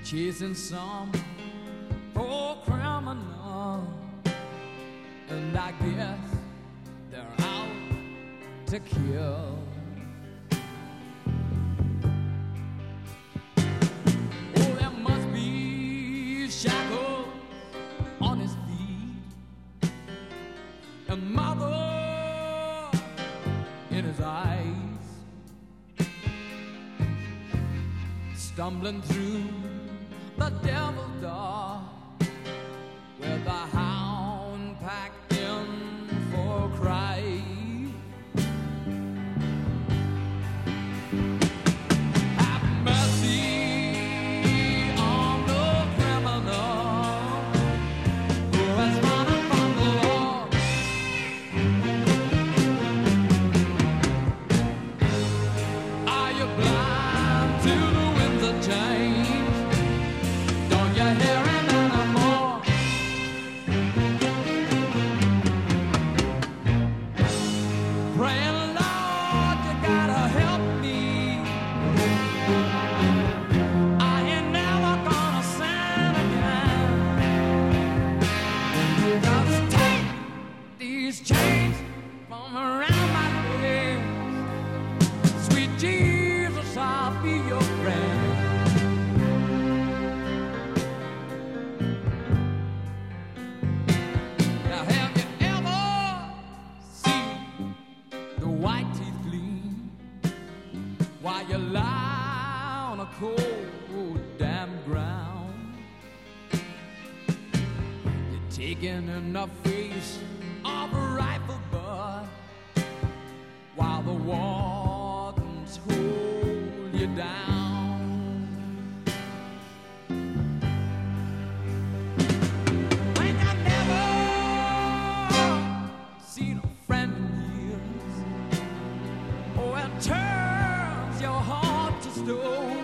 chasing some poor criminal, and I guess they're out to kill. Oh, there must be shackles on his feet, and mother in his eyes, stumbling through the devil's door, with the hound packed in for cry. Have mercy on the criminal who has run from the law. Are you blind to the winds of change? Don't you hear him anymore? Praying, Lord, you gotta help me. I ain't never gonna sin again. Just take these chains from around my legs. Sweet Jesus, I'll be your friend. Now, have you ever seen the white teeth gleam while you lie on a cold, damn ground? You're taking in the face of a rifle butt while the wardens hold you down. When you never seen a friend in years, oh, it turns your heart to stone.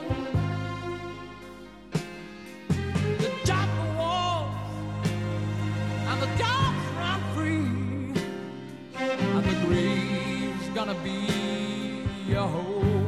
You jump the walls and the dogs run free, and the grave's gonna be your home.